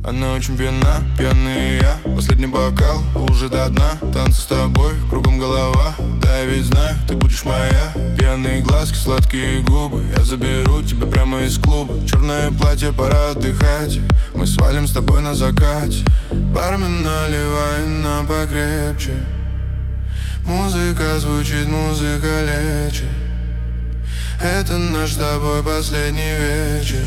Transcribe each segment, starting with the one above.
Она очень пьяна, пьяный я. Последний бокал, уже до дна. Танцы с тобой, кругом голова. Да, я ведь знаю, ты будешь моя. Пьяные глазки, сладкие губы. Я заберу тебя прямо из клуба. Черное платье, пора отдыхать. Мы свалим с тобой на закате. Бармен, наливай нам покрепче. Музыка звучит, музыка лечит. Это наш с тобой последний вечер.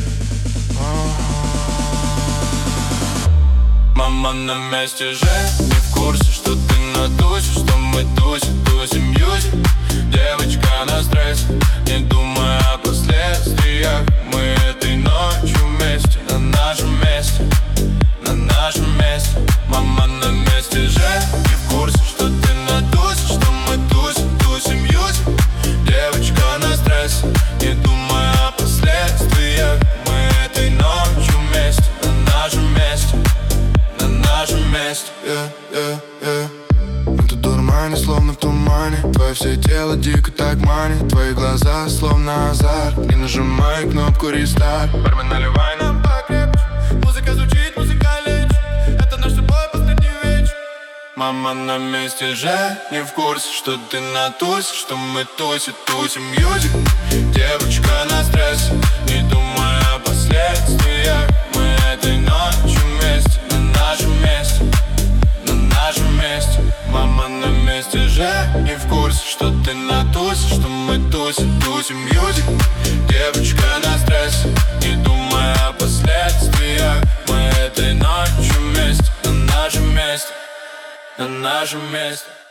Мама на месте же, не в курсе, что ты на тусе, что мы тусим мьюзик. Девочка на стрессе, не думая о последствиях. Мы этой ночью вместе, на нашем месте, на нашем месте. Мама на месте же, не в курсе, что ты на тусе, что мы тусим мьюзик. Девочка на стрессе, не думая о последствиях. Мы этой ночью вместе, на нашем месте, на нашем месте. Мы тут дурмане, словно в тумане. Твое все тело дико так манит. Твои глаза словно азарт. Не нажимай кнопку рестарт. Бармен, наливай нам покрепче. Музыка звучит, музыка лечит. Это наш с тобой последний вечер. Мама на месте же, не в курсе, что ты на тусе, что мы тусим мьюзик. Девочка на стрессе, не думая о последствиях. Мы этой ночью вместе, на нашем месте, на нашем месте. Мама на месте же, не в курсе, что ты на тусе, что мы тусим мьюзик. Девочка на стрессе, не думая о последствиях. Мы этой ночью вместе, на нашем месте, на нашем месте.